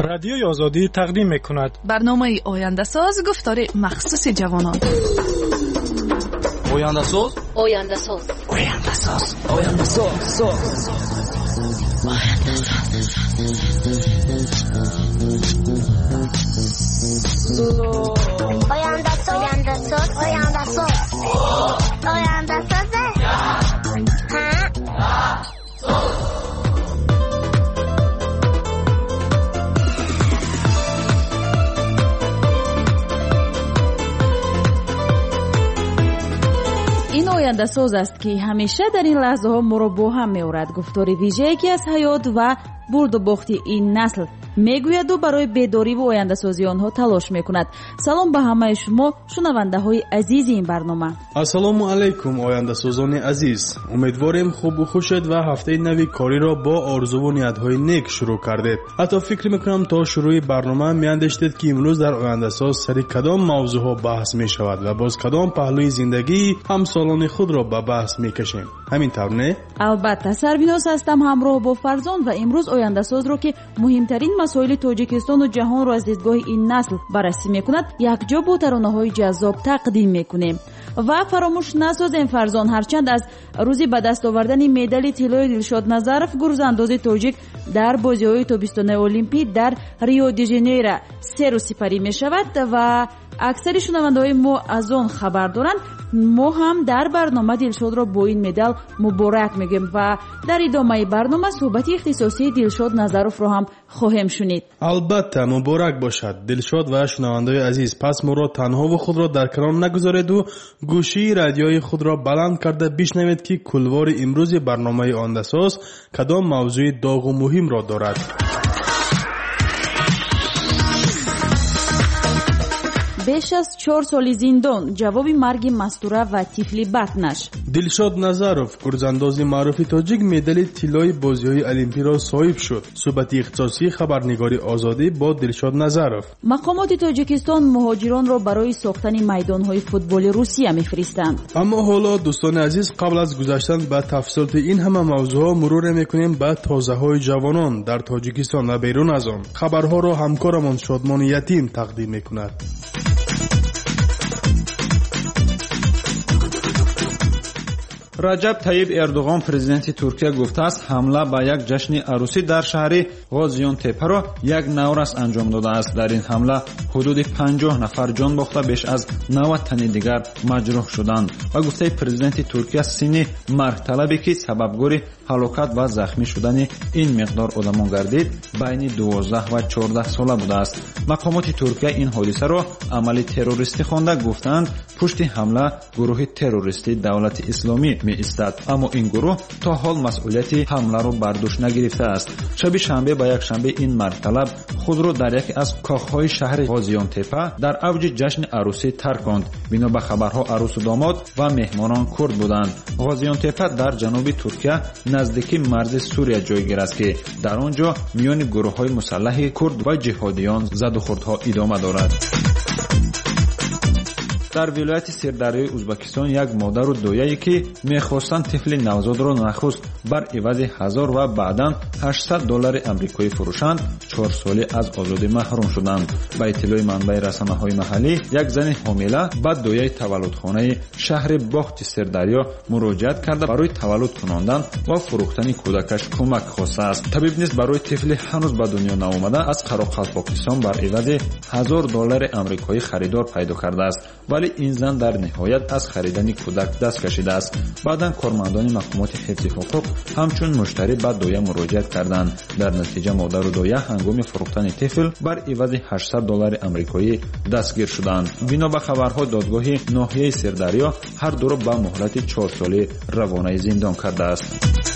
رادیوی آزادی تقدیم می‌کند. برنامه آینده ساز گفتار مخصوص جوانان. آینده ساز، آینده ساز، آینده ساز، آینده ساز، آینده ساز، آینده ساز، آینده ساز، آینده ساز. این آینده ساز است که همیشه در این لحظه ها ما را با هم می‌آورد. گفتار ویژه‌ای که از حیات و برد و باخت این نسل میگوید و برای بیداری و آینده سازی آنها تلاش میکند. سلام به همه شما شنونده های عزیز این برنامه. السلام علیکم آینده سازان عزیز. امیدواریم خوب و خوشید و هفته نوی کاری را با آرزو و نیت‌های نیک شروع کردید. حتی فکر میکنم تا شروع برنامه میاندیشید که امروز در آینده ساز سر کدام موضوع بحث می شود و باز کدام پهلوی زندگی همسالان خود را به بحث میکشیم. همین طور نه؟ البته سربیناس هستم همراه با فرزان و امروز آینده ساز رو که مهمترین مسائل تاجیکستان و جهان را از دیدگاه این نسل بررسی میکند یکجا با ترانه‌های جذاب تقدیم میکنیم. و فراموش نسازیم فرزان، هرچند از روزی به دست آوردن مدال طلای دلشاد نظرف گروزانداز تاجیک در بازی‌های تابستانه المپیک در ریو دی ژانیرو سر و سپری میشود و اکثر شنونده‌های ما از آن خبر دارند، ما هم در برنامه دلشاد را با این مدال مبارک میگیم و در ادامه برنامه صحبت اختصاصی دلشاد نظرف را هم خواهیم شنید. البته مبارک باشد دلشاد و شنونده‌های عزیز. پس ما را تنها و خود را در کنار نگذارید و گوشی رادیوی خود را بلند کرده بشنوید که کلوار امروز برنامه آینده ساز کدام موضوع داغ و مهم را دارد. بیش از 4 سال زندان، جواب مرگ مستوره و طفل بدنش. دلشاد نظرف گرزانداز معروف تاجیک مدال طلای بازی‌های المپیک را صاحب شد. صحبت اختصاصی خبرنگاری آزادی با دلشاد نظرف. مقامات تاجیکستان مهاجران را برای ساختن میدان‌های فوتبال روسیه می‌فرستند. اما حالا دوستان عزیز قبل از گذشتن به تفصیلات این همه موضوعات مرور می‌کنیم به تازه‌های جوانان در تاجیکستان و بیرون از آن. خبرها را همکارمان شادمان یتیم تقدیم می‌کند. раҷаб таиб эрдуғон президенти туркия гуфтааст ҳамла ба як ҷашни арӯсӣ дар шаҳри ғозионтепаро як наврас анҷом додааст. дар ин ҳамла ҳудуди 50 нафар ҷон бохта беш аз 90 тани дигар маҷрӯҳ шуданд. ба гуфтаи президенти туркия синни маргталабе ки сабабгори ҳалокат ва захмӣ шудани ин миқдор одамон гардид байни 12 ва 14 сола будааст. мақомоти туркия ин ҳодисаро амали террористӣ хонда гуфтанд пушти ҳамла гурӯҳи террористии давлати исломӣ меистад. аммо ин гурӯҳ то ҳол масъулияти ҳамларо бар дӯш нагирифтааст. шаби шанбе ба якшанбе ин мардталаб худро дар яке аз коҳҳои шаҳри ғозионтепа дар авҷи ҷашни арӯсӣ тарконд. бино ба хабарҳо арӯсу домод ва меҳмонон курд буданд. ғозионтепа дар ҷануби туркия наздики марзи сурия ҷойгир аст ки дар он ҷо миёни гурӯҳҳои мусаллаҳи курд ва ҷиҳодиён задухӯрдҳо идома дорад. дар вилояти сирдарёи ӯзбекистон як модару дояе ки мехостанд тифли навзодро нахуст бар ивази 1000 ва баъдан $800 амрикоӣ фурӯшанд 4 солӣ аз озодӣ маҳрум шуданд. ба иттилои манбаи расанаҳои маҳаллӣ як зани ҳомила ба дояи таваллудхонаи шаҳри бохти сирдарё муроҷиат карда барои таваллуд кунондан ва фурӯхтани кӯдакаш кӯмак хостааст. табиб низ барои тифли ҳанӯз ба дунё наомада аз қароқалпокистон бар ивази $1000 амрикоӣ харидор пайдо кардааст. вале ин зан дар ниҳоят аз харидани кӯдак даст кашидааст. баъдан кормандони мақомоти ҳифзи ҳуқуқ ҳамчун муштарӣ ба доя муроҷиат карданд. дар натиҷа модару доя ҳангоми фурӯхтани тифл бар ивази $800 амрикоӣ дастгир шуданд. бино ба хабарҳо додгоҳи ноҳияи сирдарё ҳар дуро ба муҳлати 4 солӣ равонаи зиндон кардааст.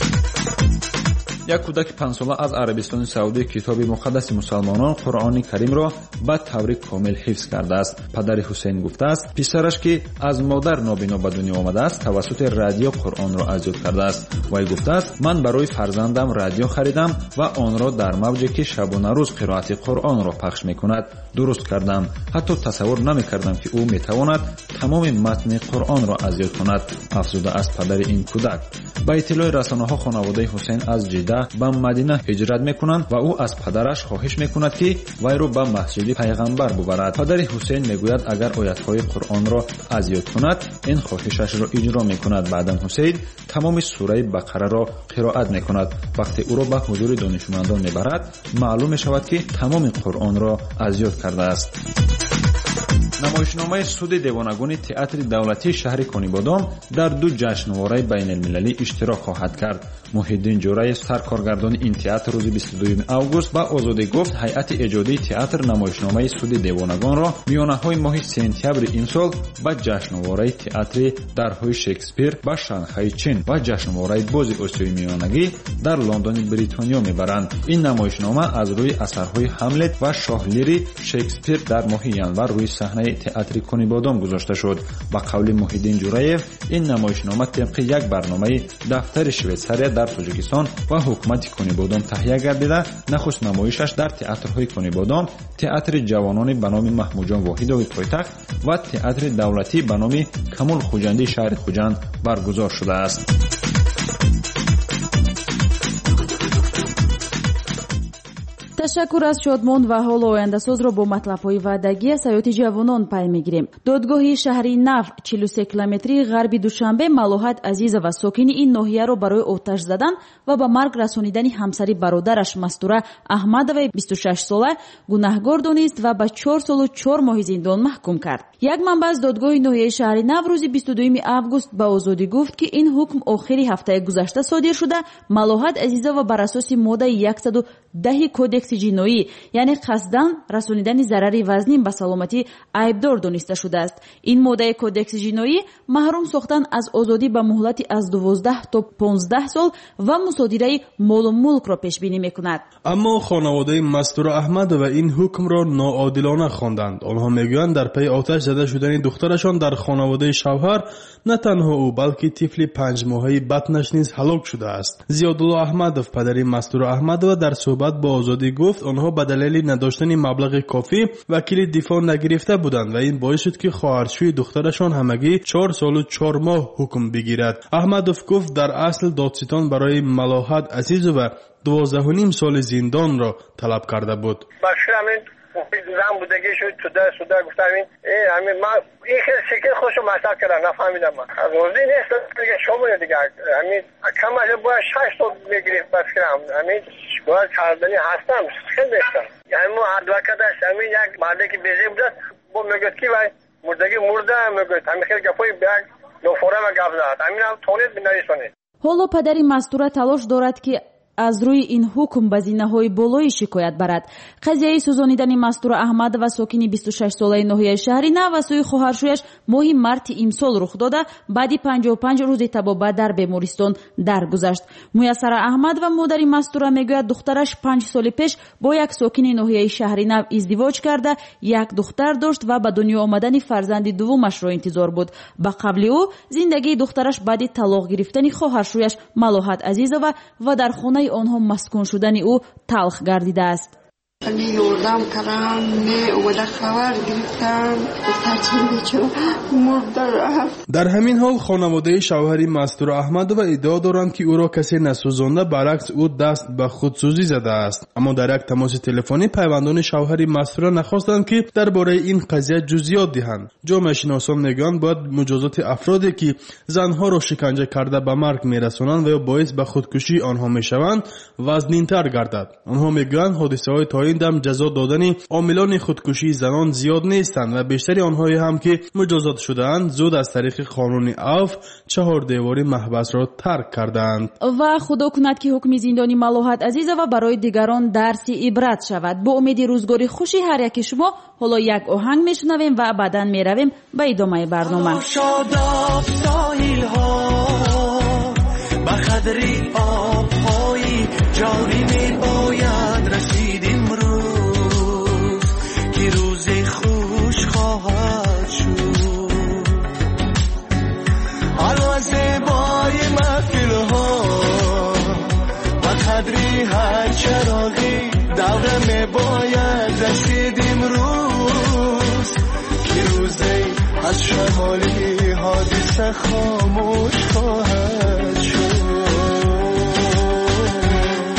як кӯдаки 5 сола аз арабистони саудӣ китоби муқаддаси мусалмонон қуръони каримро ба таври комил ҳифз кардааст. падари ҳусейн гуфтааст писараш ки аз модар нобино ба дунё омадааст тавассути радио қуръонро азёд кардааст. вай гуфтааст ман барои фарзандам радио харидам ва онро дар мавҷе ки шабонарӯз қироати қуръонро пахш мекунад дуруст кардам. ҳатто тасаввур намекардам ки ӯ метавонад тамоми матни қуръонро азёд кунад, афзудааст падари ин кӯдак. ба иттилои расонаҳо хонаводаи ҳусейн аз ҷидда مکه به مدینه هجرت میکنند و او از پدرش خواهش میکند که وی را به مسجد پیغمبر ببرد. پدر حسین میگوید اگر آیاتهای قرآن را از یاد کند این خواهشش را اجرا میکند. بعدا حسین تمام سوره بقره را قرائت میکند. وقتی او را به حضور دانشمندان میبرد معلوم میشود که تمام قرآن را از یاد کرده است. نمایشنامه سود دیوانگون تئاتر دولتی شهر کنیبادام در دو جشنواره بین المللی اشتراک خواهد کرد. محیدین جورای سرکارگردان این تئاتر روز 22 اوگوست با آزادی گفت هیئت ایجادی تئاتر نمایشنامه سود دیوانگان را میانه‌های ماه سپتامبر امسال با جشنواره تئاتر درهای شکسپیر با شانگهای چین و جشنواره باز آسیای میانگی در لندن بریتانیا میبرند. این نمایشنامه از روی اثرهای هملت و شاه لیر شکسپیر در ماه ینور روی صحنه تئاتر کنیبادام گذاشته شد. با قول محیدین جورایف این نمایشنامه طبق یک برنامه دفتر شویتساریا در تاجیکستان و حکومت کنیبادام تهیه گردیده. نخست نمایشش در تئاترهای کنیبادام، تئاتر جوانان به نام محمودجان واحدوی پایتخت و تئاتر دولتی به نام کمال خوجندی شهر خوجند برگزار شده است. تشکر از شادمان و حال آینده‌سازро бо матлабҳои ваъдагӣ саёҳати ҷавонон пай мегирем. додгоҳи шаҳри нав 43 километрии ғарби душанбе малоҳат азизова сокини ин ноҳияро барои оташ задан ва ба марг расонидани ҳамсари бародараш мастура аҳмадоваи 26 сола гунаҳгор донист ва ба 4 солу 4 моҳи зиндон маҳкум кард. як манбаъ аз додгоҳи ноҳияи шаҳри нав рӯзи 22 август ба озодӣ гуфт ки ин ҳукм охири ҳафтаи гузашта содир шуда малоҳат азизова бар асоси моддаи 110 кодекси ҷиноӣ яъне қасдан расонидани зарари вазнин ба саломатӣ айбдор дониста шудааст. ин моддаи кодекси ҷиноӣ маҳрум сохтан аз озодӣ ба муҳлати аз 12 то 15 сол ва мусодираи молу мулкро пешбинӣ мекунад. аммо хонаводаи мастура аҳмадова ин ҳукмро ноодилона хонданд. онҳо мегӯянд дар пайи оташ зада шудани духтарашон дар хонаводаи шавҳар на танҳо ӯ балки тифли 5 моҳаи батнаш низ ҳалок шудааст. зиёдулло аҳмадов падари мастура аҳмадова дар суҳбат бо озодӣ гуфт онҳо ба далели надоштани маблағи кофӣ вакили дифоъ нагирифта буданд ва ин боис шуд ки хоҳарчӯи духтарашон ҳамагӣ 4 солу 4 моҳ ҳукм бигирад. аҳмадов гуфт дар асл додситон барои малоҳат азизова 12.5 соли зиндонро талаб карда буд. زن بودگی شد سوده گفتم این من این خیلی شکل خوشو مصرف کردم نفهمیدم. من از روزی نیست دیگه شما دیگه همین کم از باید 6 تا بگیرید بس کنم همین باید کردنی هستم خیلی نیستم. یعنی ما ادوکتش همین یک مرده که بیزی بودد با میگوید که وای مردگی مرده میگوید همین خیلی گفایی بیگ نفوره و گفت داد همین هم تونید بنویسونید. حالا پدری مستوره تلاش دارد که аз рӯи ин ҳукм ба зинаҳои болоӣ шикоят барад. қазияи сӯзонидани мастура аҳмадова сокини 26 солаи ноҳияи шаҳри нав ва сӯи хоҳаршӯяш моҳи марти имсол рух дода баъди 55 рӯзи табобат дар бемористон даргузашт. муяссара аҳмадова модари мастура мегӯяд духтараш 5 соли пеш бо як сокини ноҳияи шаҳри нав издивоҷ карда як духтар дошт ва ба дунё омадани фарзанди дуввумашро интизор буд. ба қабли ӯ зиндагии духтараш баъди талоқ гирифтани хоҳаршӯяш малоҳат азизова ва дар хонаи онҳо маскун шудани ӯ талх гардидааст. یوردم کردم اومده خبر گرفتم مرده رفت. در همین حال خانواده شوهر مستور احمدова ادعا دارند که او را کسی نسوزانده، برعکس او دست به خودسوزی زده است. اما در یک تماس تلفنی پیوندان شوهر مستور نخواستند که درباره این قضیه جزئیات دهند. جامعه شناسان میگویند باید مجازات افرادی که زنها را شکنجه کرده به مرگ میرسانند و یا باعث به خودکشی آنها میشوند وزنین‌تر گردد. آنها میگویند حادثه‌های تا دم جزا دادن عاملان خودکشی زنان زیاد نیستند و بیشتری آنهایی هم که مجازات شده‌اند زود از طریق قانون عفو 4 دیواری محبس را ترک کردند. و خدا کند که حکم زندانی ملاحت عزیزова برای دیگران درسی عبرت شود. با امید روزگاری خوشی هر یک شما حالا یک آهنگ میشنویم و بعداً میرویم به ادامه برنامه. شاداب ساحل ها به قدری آب‌های جاری میباید رسیدیم روز که روز خوش خواهد شد. حالا زیبای محفل ها به قدری هر چراغی دوره میباید رسیدیم روز که روزی از شمالی حادثه خاموش خواهد شد.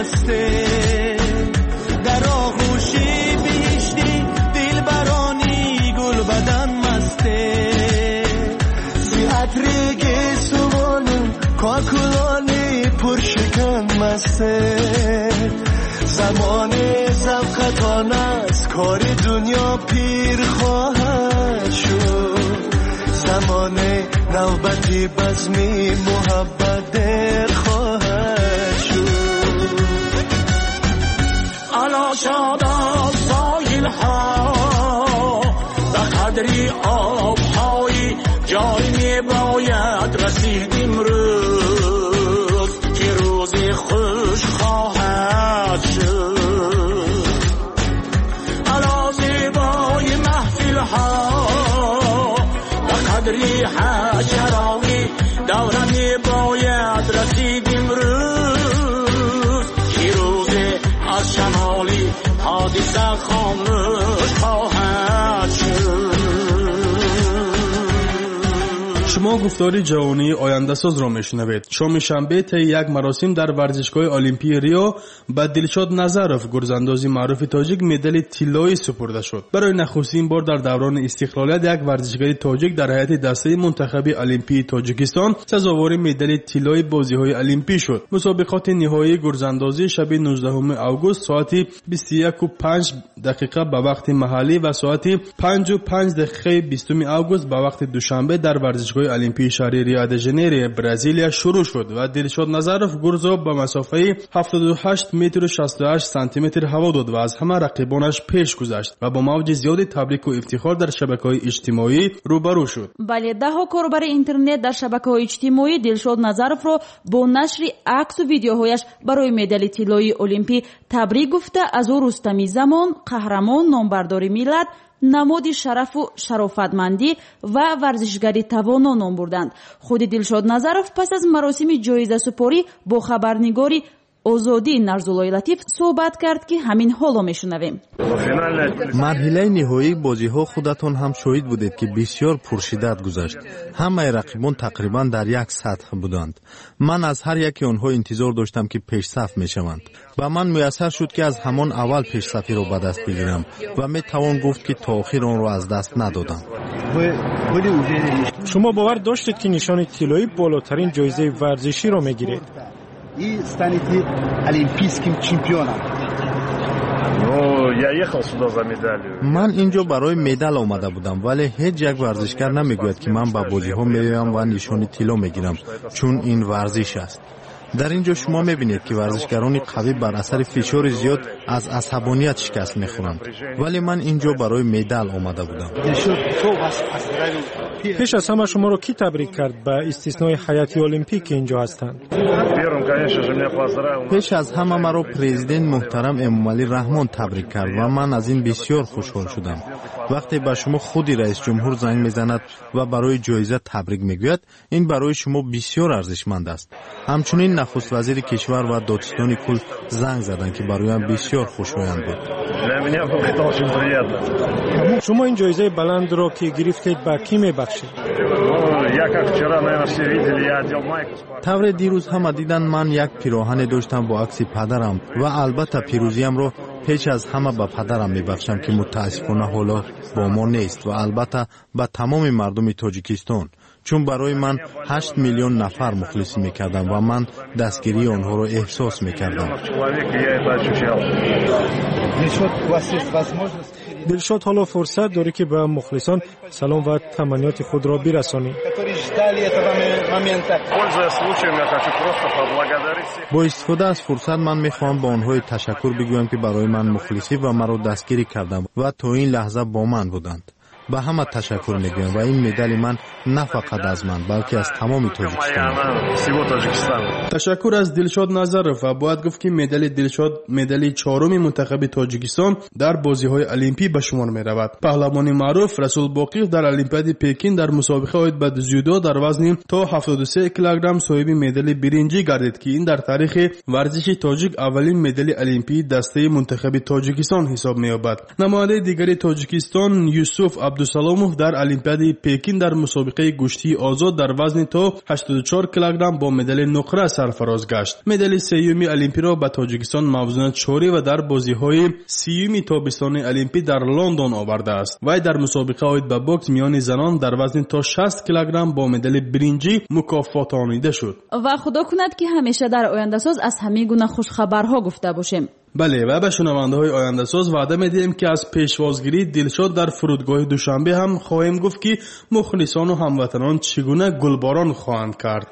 مسته در آغوشی بیشتی دل برانی گل بدن مسته زی عطرگی سوانم کاکلانی پرشکن مسته زمان زبقتان است کار دنیا پیر خواهد شد زمان نوبتی بزمی محبت در خواهد شد علا شادا سایل ها و قدری آبهای جای می باید رسیدیم روز که روز خوش خواهد شد علا زیبای محفل ها و قدری حشراوی دورمی باید رسیدیم روز که روز از شمالی حادثه خاموش خواهد شد. شما گفتاری جهانی آینده ساز را میشنوید. شام شنبه طی یک مراسم در ورزشگاه المپی ریو به دلشاد نظرف گرزاندازی معروف تاجیک مدال طلایی سپرده شد. برای نخستین بار در دوران استقلالیت یک ورزشکار تاجیک در هیئت دسته منتخب المپی تاجیکستان سزاوار مدال طلایی بازی‌های المپی شد. مسابقات نهایی گرزاندازی شب 19 اوگوست ساعت 21:05 به وقت محلی و ساعت 5:05 20 اوگوست به وقت دوشنبه در ورزشگاه المپی شهری ریو د ژانیرو برزیلیا شروع شد و دلشاد نظرف گرز را به مسافه 78 متر و 68 سانتی متر هوا داد و از همه رقیبانش پیش گذشت و با موج زیاد تبریک و افتخار در شبکه‌های اجتماعی روبرو شد. بله، ده‌ها کاربر اینترنت در شبکه‌های اجتماعی دلشاد نظرف را با نشر عکس و ویدیوهایش برای مدال طلایی المپی تبریک گفته از او رستمی زمان، قهرمان، نامبردار ملت، نماد شرف و شرافتمندی و ورزشگری توانا نام بردند. خود دلشاد نظرف پس از مراسم جایزه سپاری با خبرنگاری آزادی نرزولای لطیف صحبت کرد که همین حالا میشنویم. مرحله نهایی بازی‌ها خودتون هم شاهد بودید که بسیار پرشدت گذشت. همه رقیبان تقریبا در یک سطح بودند. من از هر یکی آنها انتظار داشتم که پیش صف میشوند و من میسر شد که از همان اول پیش صفی را به دست بگیرم و میتوان گفت که تا آخر آن را از دست ندادم. شما باور داشتید که نشان طلایی بالاترین جایزه ورزشی را میگیرید؟ и станете олимпийским чемпионом. من اینجا برای مدال آمده بودم ولی هیچ یک ورزشکار نمیگوید که من به بازی‌ها میایم و نشان طلا میگیرم چون این ورزش است. در اینجا شما میبینید که ورزشکاران قوی بر اثر فشار زیاد از عصبانیت شکست میخورند ولی من اینجا برای مدال آمده بودم. پیش از همه شما رو کی تبریک کرد به استثنای هیئت المپیک که اینجا هستند؟ پیش از همه مرا پرزیدنت محترم امامعلی رحمان تبریک کرد و من از این بسیار خوشحال شدم. وقتی به شما خودی رئیس جمهور زنگ میزند و برای جایزه تبریک میگوید این برای شما بسیار ارزشمند است. همچنین نخست وزیر کشور و دادستان کل زنگ زدند که برایم بسیار خوشایند بود. شما این جایزه بلند را که گرفتید به کی میبخشید؟ طور دیروز همه دیدن من یک پیراهن داشتم با عکس پدرم و البته پیروزیم را پیش از همه به پدرم میبخشم که متاسفانه حالا با ما نیست و البته به تمام مردم تاجیکستان چون برای من 8 میلیون نفر مخلصی میکردم و من دستگیری آنها را احساس میکردم. دلشاد حالا فرصت داری که به مخلصان سلام و تمنیات خود را برسانی. با استفاده از فرصت من میخواهم به آنها تشکر بگویم که برای من مخلصی و مرا دستگیری کردند و تا این لحظه با من بودند. به همه تشکر میگویم و این مدال من نه فقط از من بلکه از تمام تاجیکستان. تشکر از دلشاد نظرف و باید گفت که مدال دلشاد مدال چهارم منتخب تاجیکستان در بازی‌های المپی به شمار می‌رود. پهلوان معروف رسول باقی در المپیاد پکین در مسابقه عاید به جودو در وزن تا 73 کیلوگرم صاحب مدال برنجی گردید که این در تاریخ ورزش تاجیک اولین مدال المپی دسته منتخب تاجیکستان حساب می‌یابد. نماینده دیگری تاجیکستان یوسف عبدالسلاموف در المپیاد پکین در مسابقه گوشتی آزاد در وزن تا 84 کیلوگرم با مدال نقره سرفراز گشت. مدال سوم المپی را به تاجیکستان موزون چهاری و در بازی‌های سیوم تابستان المپی در لندن آورده است. وی در مسابقه عاید به باکس میان زنان در وزن تا 60 کیلوگرم با مدال برنجی مکافاتانیده شد. و خدا کند که همیشه در آینده ساز از همه گونه خوش خبرها گفته باشیم. بله و به شنونده‌های آینده ساز وعده می‌دهیم که از پیشوازگیری دلشاد در فرودگاه دوشنبه هم خواهیم گفت که مخلصان و هموطنان چگونه گلباران خواهند کرد.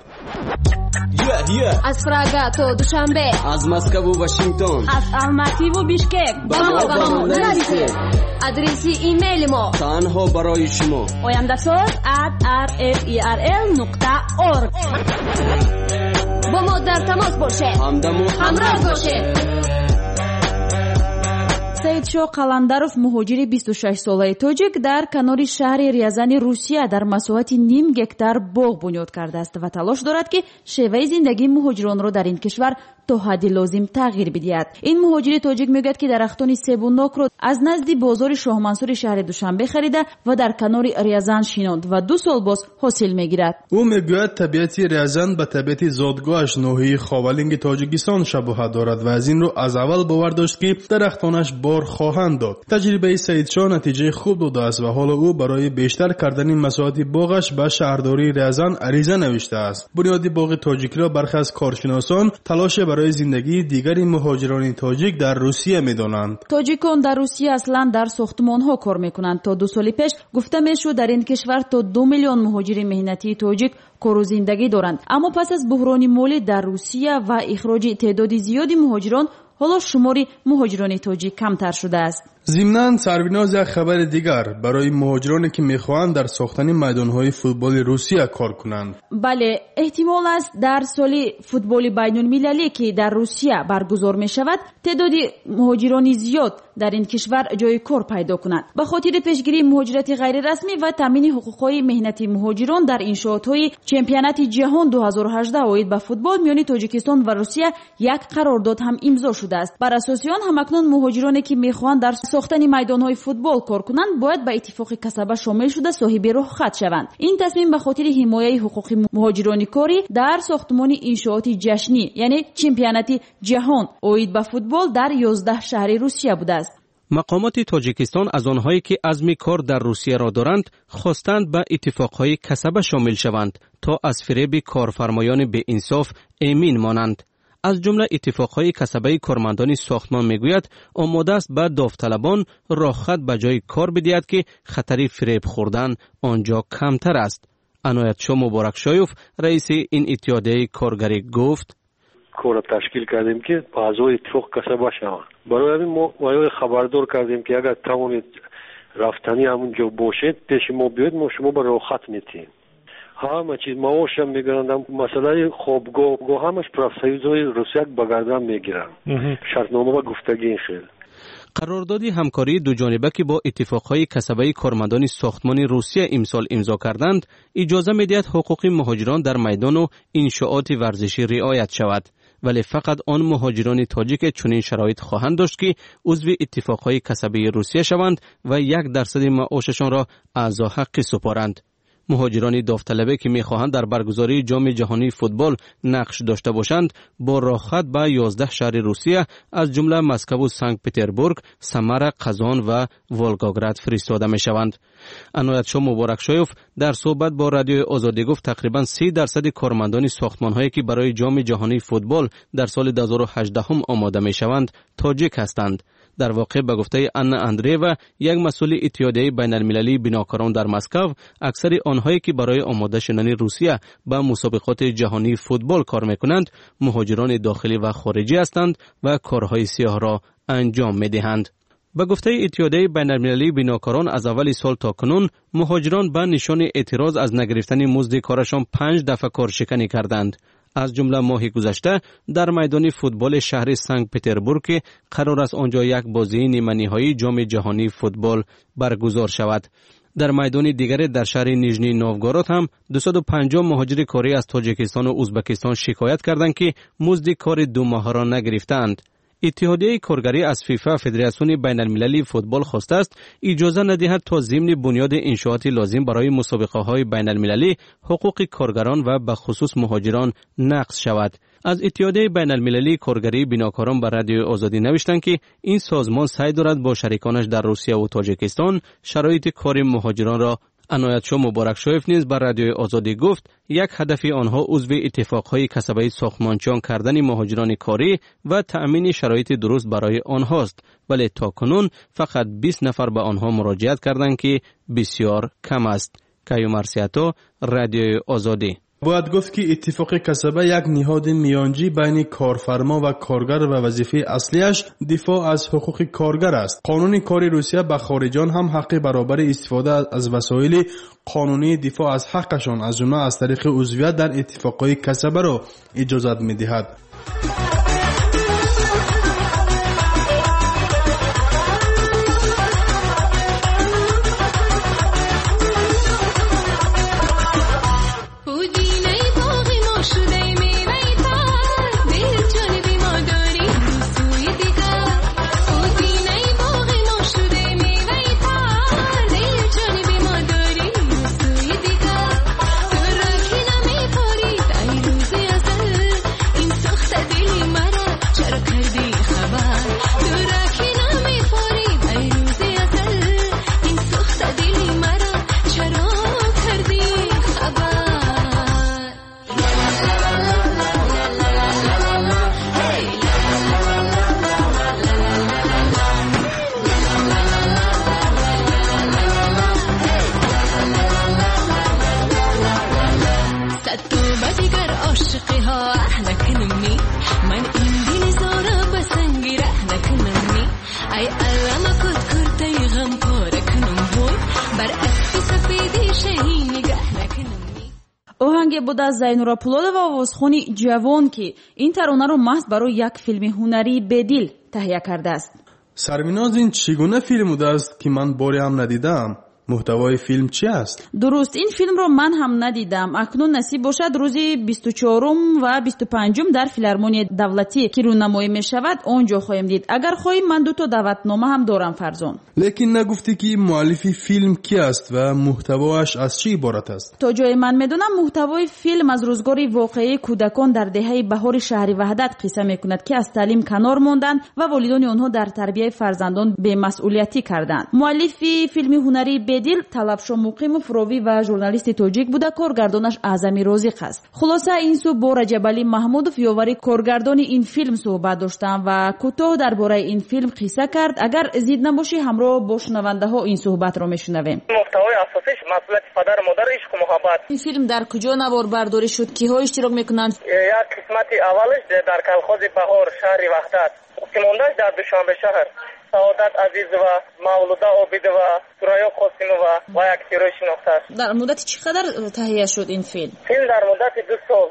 از پراگا تا دوشنبه، از مسکو و واشنگتن، از الماتی و بیشکک، با ما نرسید. آدرس ایمیل ما تنها برای شما oyandasaz@rferl.org. با ما در تماس باشید، همراه باشید. саидшоҳ қаландаров муҳоҷири 26 солаи тоҷик дар канори шаҳри рязани русия дар масоҳати ним гектар боғ бунёд кардааст ва талош дорад ки шеваи зиндагии муҳоҷиронро дар ин кишвар то ҳадди лозим тағйир бидиҳад. ин муҳоҷири тоҷик мегӯяд ки дарахтони себунокро аз назди бозори шоҳмансури шаҳри душанбе харида ва дар канори рязан шинонд ва 2 сол боз ҳосил мегирад. ӯ мегӯяд табиати рязан ба табиати зодгоҳаш ноҳияи ховалинги тоҷикистон шабоҳат дорад ва аз инро аз аввал бовар дошт ки дарахтонаш бор хоҳанд дод. таҷрибаи саидшоҳ натиҷаи хуб додааст ва ҳоло ӯ барои бештар кардани масоҳати боғаш ба шаҳрдории рязан ариза навиштааст. бунёди боғи тоҷикиро бархе аз коршиносон талоше барои зиндагии дигари муҳоҷирони тоҷик дар русия медонанд. тоҷикон дар русия аслан дар сохтмонҳо кор мекунанд. то 2 соли пеш гуфта мешуд дар ин кишвар то 2 миллион муҳоҷири меҳнатии тоҷик кору зиндагӣ доранд. аммо пас аз буҳрони молӣ дар русия ва ихроҷи теъдоди зиёди муҳоҷирон ҳоло шумори муҳоҷирони тоҷик камтар шудааст. зимнан сарвиноз як хабари дигар барои муҳоҷироне ки мехоҳанд дар сохтани майдонҳои футболи русия кор кунанд. бале эҳтимол аст дар соли футболи байнулмилалӣ ки дар русия баргузор мешавад теъдоди муҳоҷирони зиёд дар ин кишвар ҷои кор пайдо кунад. ба хотири пешгирии муҳоҷирати ғайрирасмӣ ва таъмини ҳуқуқҳои меҳнати муҳоҷирон дар иншоотҳои чемпионати ҷаҳон 2018 оид ба футбол миёни тоҷикистон ва русия як қарордод ҳам имзо шудааст. бар асоси он ҳамакнун муҳоҷироне ки мехоҳанд дар сохтани майдонҳои футбол кор кунанд бояд ба иттифоқи касаба шомил шуда соҳиби роҳхат шаванд. ин тасмим ба хотири ҳимояи ҳуқуқи муҳоҷирони корӣ дар сохтмони иншооти ҷашнӣ яъне чемпионати ҷаҳон оид ба футбол дар 11 шаҳри русия будааст. мақомоти тоҷикистон аз онҳое ки азми кор дар русияро доранд хостанд ба иттифоқҳои касаба шомил шаванд то аз фиреби корфармоёни беинсоф эмин монанд. аз ҷумла иттифоқҳои касабаи кормандони сохтмон мегӯяд омода аст ба довталабон роҳхат ба ҷои кор бидиҳад ки хатари фиреб хӯрдан онҷо камтар аст. аноятшоҳ муборакшоев раиси ин иттиҳодияи коргарӣ гуфт: کار تشکیل کردیم که اعضای اتفاق کسبه شوند. برای همین ما خبردار کردیم که اگر توانید رفتنی همونجا باشید پیش ما بیاید ما شما به راحت میتیم. همه چیز معاش هم میگیرند. مسئله خوابگاه همش پروفسیوزهای روسیه به گردن میگیرن. شرطنامه و گفتگی این خیل. قراردادی همکاری دوجانبه که با اتفاقهای کسبه کارمندان ساختمان روسیه امسال امضا کردند اجازه میدهد حقوق مهاجران در میدان و انشاءات ورزشی رعایت شود، ولی فقط آن مهاجران تاجیک چنین شرایط خواهند داشت که عضو اتفاقهای کسبه روسیه شوند و 1% معاششان را اعضا حقی سپارند. مهاجران داوطلبه که می‌خواهند در برگزاری جام جهانی فوتبال نقش داشته باشند با راحت به 11 شهر روسیه از جمله مسکو و سنت پترزبورگ، سمر، قزان و ولگاگراد فرستاده می‌شوند. عنایتشاه مبارکشایف در صحبت با رادیو آزادی گفت تقریباً 30% کارمندان ساختمان‌هایی که برای جام جهانی فوتبال در سال 2018 آماده می‌شوند تاجیک هستند. در واقع به گفته آنا اندریوا یک مسئول اتحادیه بین المللی بناکاران در مسکو، اکثر آنهایی که برای آماده شدن روسیه به مسابقات جهانی فوتبال کار میکنند مهاجران داخلی و خارجی هستند و کارهای سیاه را انجام میدهند. به گفته اتحادیه بین المللی بناکاران از اول سال تا کنون مهاجران به نشان اعتراض از نگرفتن مزد کارشان 5 دفعه کارشکنی کردند. از جمله ماه گذشته در میدان فوتبال شهر سنت پترزبورگ قرار است آنجا یک بازی نیمه نهایی جام جهانی فوتبال برگزار شود. در میدان دیگر در شهر نیژنی نوگورود هم 250 مهاجر کاری از تاجیکستان و ازبکستان شکایت کردند که مزد کار 2 ماه را نگرفتند. اتحادیه کارگری از فیفا فدراسیون بین المللی فوتبال خواسته است اجازه ندهد تا ضمن بنیاد انشاءات لازم برای مسابقه‌های بین المللی حقوق کارگران و به خصوص مهاجران نقض شود. از اتحادیه بین المللی کارگری بیناکاران به رادیو آزادی نوشتند که این سازمان سعی دارد با شریکانش در روسیه و تاجیکستان شرایط کار مهاجران را عنایت‌شاه مبارکشایف نیز بر رادیو آزادی گفت یک هدف آنها عضو اتفاقهای کسبه ساختمانچیان کردن مهاجران کاری و تأمین شرایط درست برای آنهاست، ولی تاکنون فقط 20 نفر به آنها مراجعت کردند که بسیار کم است. کیومرسیاتو، رادیو آزادی. باید گفت که اتفاق کسبه یک نهاد میانجی بین کارفرما و کارگر و وظیفه اصلیش دفاع از حقوق کارگر است. قانون کاری روسیه به خارجیان هم حق برابر استفاده از وسایل قانونی دفاع از حقشان از جمله از طریق عضویت در اتفاقهای کسبه را اجازت می‌دهد. آهنگ بود از زینورا پولادو و آوازخوانی جوان که این ترانه رو محض برای یک فیلم هنری بدیل تهیه کرده است. سرمیناز این چگونه فیلم بوده است که من باری هم ندیدم؟ محتوای فیلم چی است؟ درست، این فیلم رو من هم ندیدم. اکنون نصیب باشد روزی 24 و 25 در فیلارمونی دولتی که رونمایی می شود اونجا خواهیم دید. اگر خواهیم من 2 دعوتنامه هم دارم فرزان. لیکن نگفتی که مؤلف فیلم کی است و محتواش از چی عبارت است؟ تا جای من میدونم محتوای فیلم از روزگاری واقعی کودکان در دهه بهار شهر وحدت قصه میکند که از تعلیم کنار ماندند و والدین آنها در تربیت فرزندان بی‌مسئولیتی کردند. مؤلف فیلم هنری بدیل طلبشاه مقیموف راوی و ژورنالیست تاجیک بوده، کارگردانش اعظمی رازق است. خلاصه این سو با رجب علی محمودوف یاوری کارگردان این فیلم صحبت داشتم و کوتاه درباره این فیلم قصه کرد. اگر زید نباشی همراه با شنونده ها این صحبت را میشنویم. محتوای اساسیش مسئولیت پدر و مادر، عشق و محبت. این فیلم در کجا نوار برداری شد؟ کیها اشتراک میکنند؟ یک قسمت اولش در کلخوز بهار شهر وحدت، سیمونداش در دوشنبه شهر، سعادت عزیزова، مولوده عابدova، سوریا قاسمova و یک تیروی شناخته است. در مدت چقدر تهیه شد این فیلم؟ فیلم در مدت 2 سال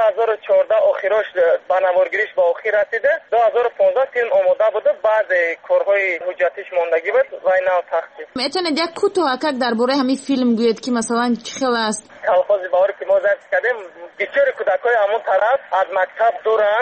2014 آخرش به نوارگیریش به آخر رسیده. 2015 فیلم آماده بوده، بعد کارهای حجتیش ماندگی بود و اینا تخصیص. میتونید یک کوتاهک درباره همین فیلم گوید که مثلا چه خیلی است؟ کلخوز بهاری که ما ضبط کردیم بسیار کودکای همون طرف از مکتب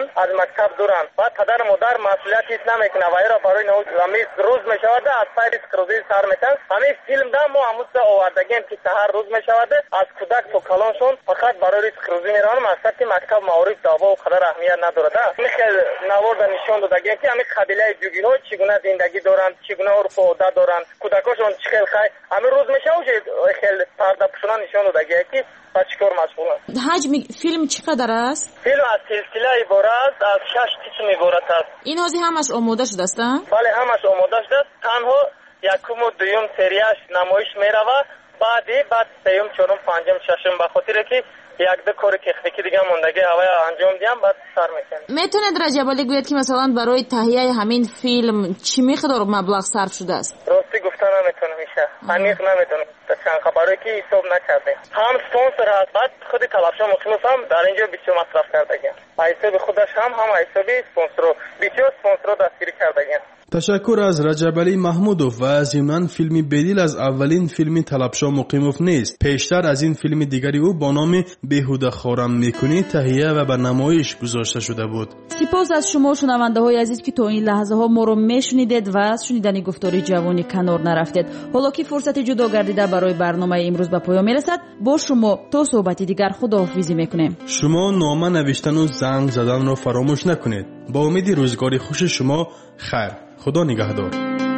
دورن و پدر مادر مسئولیت هیچ نمیکنه و ایرا برای نمیز روز میشوده از سایر سکروزی سر میتن. همین فیلم ده ما همون آوردگیم که سحر روز میشوده از کودک تا کلانشون فقط برای سکروزی میرن. مقصد که مکتب معارف دعوا و قدر اهمیت نداره. همین خیلی نوارد نشون دادگیم که همین قبیله جوگی ها چگونه زندگی دارن، چگونه عرف و عادت دارن، کودکاشون چه خیلی همین روز میشوده خیلی پرده پوشونه نشون دادگیم که با چیکار مشغولن. حجم فیلم چقدر است؟ فیلم از سلسله عبارت از 6 قسم عبارت است. این هازی همش آماده شده است؟ بله همش آماده شده. تنها یکم و دوم سریاش نمایش میروه، بعد سیوم چهارم پنجم ششم به خاطر که یک دو کار تکنیکی دیگه موندگی هوای انجام دیم بعد سر میکنیم. میتونید رجب علی گوید که مثلا برای تهیه همین فیلم چی مقدار مبلغ صرف شده است؟ راستی گفتن نمیتونم میشه. عمیق نمیتونم. چند خبری که حساب نکردیم. هم سپانسر هست، بعد خود طلبشاه مقیموف هم در اینجا بسیار مصرف کردگیم. حساب خودش هم حساب سپانسر بسیار سپانسر دستگیری کردگیم. تشکر از رجب علی محمودوف و از ضمن فیلم بدیل از اولین فیلم طلبشاه مقیموف نیست. پیشتر از این فیلم دیگری او با نام بیهوده خارم میکنی تهیه و به نمایش گذاشته شده بود. سپاس از شما شنونده های عزیز که تا این لحظه ها ما رو میشنیدید و از شنیدن گفتار جوانی کنار نرفتید. حالا که فرصت جدا گردیده برای برنامه امروز به پایان میرسد، با شما تا صحبت دیگر خداحافظی میکنیم. شما نامه نوشتن و زنگ زدن را فراموش نکنید. با امید روزگاری خوش شما. خیر، خدا نگهدار.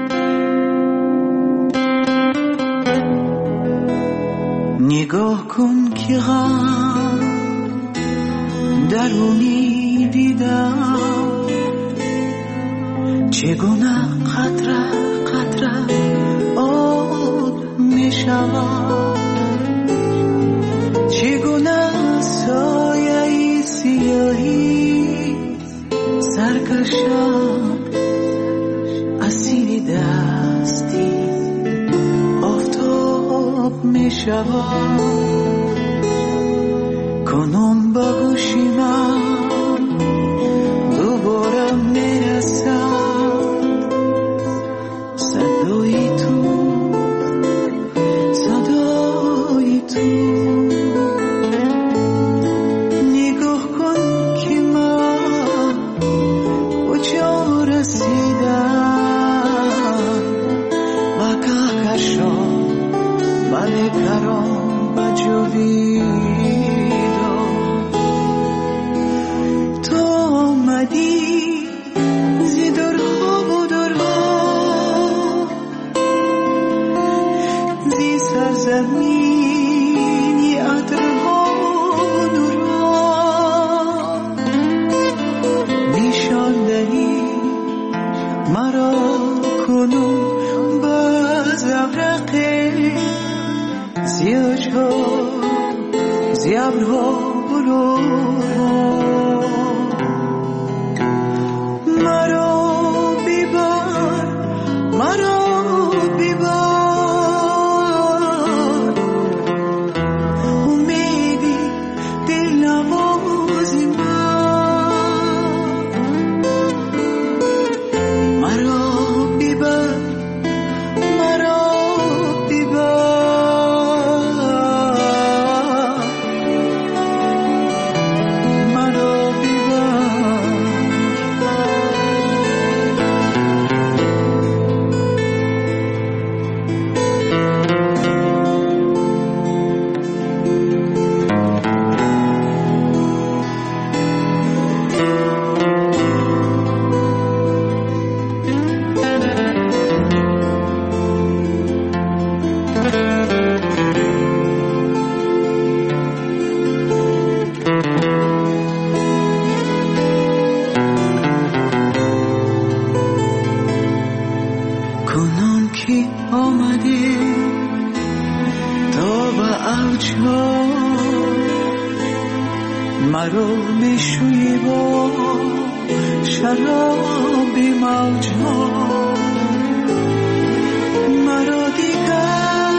نگاه کن که غم درونی دیدم، چگونه قطره قطره آب میشود، چگونه سایه سیاهی سرکشم اسیر دستی آفتاب میشود. کنم با گوشی من دوباره میرسد صدای تو، صدای تو. نگاه کن که من کجا رسیدم، با کهکشان من کرم بجویدم. تو آمدی زی درها و درها، زی سرزمینی عطرها و نورها، نشان دهی مرا کنون با زورق زیاجها زیابرها برو، مرا بیبار، مرا بیبار، امیدی دل نوازی مرا بیبار، مرا بیبار، مرا بیبار. کنون که آمده تا به اوجها، مرا میشوی با شراب موجها، مرا دیگر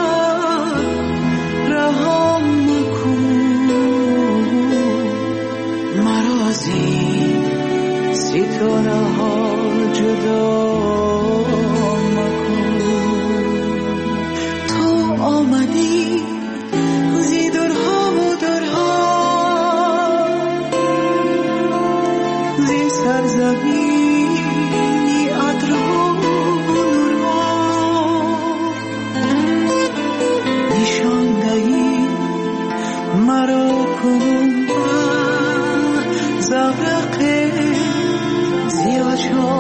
رها مکن، مرا از این ستاره ها جدا مکن. تو آمدی زی درها و درها، زی سرزمینی عطرها و نورها، نشان دهی مرا کنون با زورق زیاجها